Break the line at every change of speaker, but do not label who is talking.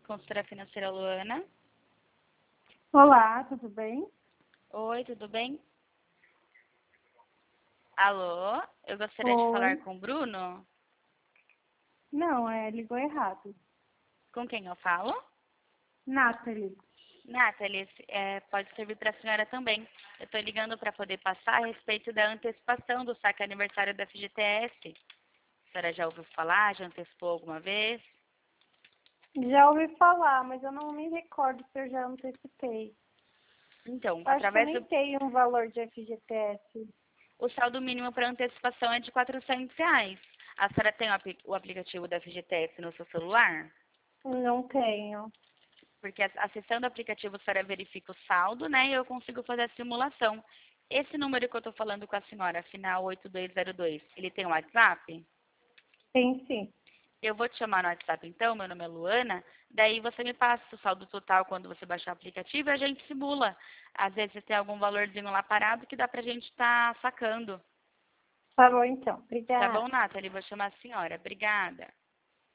consultora financeira Luana.
Olá, tudo bem?
Oi, tudo bem? Alô, eu gostaria de falar com o Bruno.
Não, ligou errado.
Com quem eu falo?
Nathalie.
Nathalie, pode servir para a senhora também. Eu estou ligando para poder passar a respeito da antecipação do saque aniversário da FGTS. A senhora já ouviu falar? Já antecipou alguma vez?
Já ouvi falar, mas eu não me recordo se eu já antecipei.
Então,
Acho que eu
através
nem
do...
tenho um valor de FGTS.
O saldo mínimo para antecipação é de R$ 400. A senhora tem o aplicativo da FGTS no seu celular?
Não tenho.
Porque acessando o aplicativo a senhora verifica o saldo, né? E eu consigo fazer a simulação. Esse número que eu estou falando com a senhora, final 8202, ele tem um WhatsApp?
Tem sim.
Eu vou te chamar no WhatsApp então, meu nome é Luana, daí você me passa o saldo total quando você baixar o aplicativo e a gente simula. Às vezes tem algum valorzinho lá parado que dá pra gente estar sacando.
Tá bom então.
Tá
Obrigada.
bom, Nathalie? Vou chamar a senhora. Obrigada.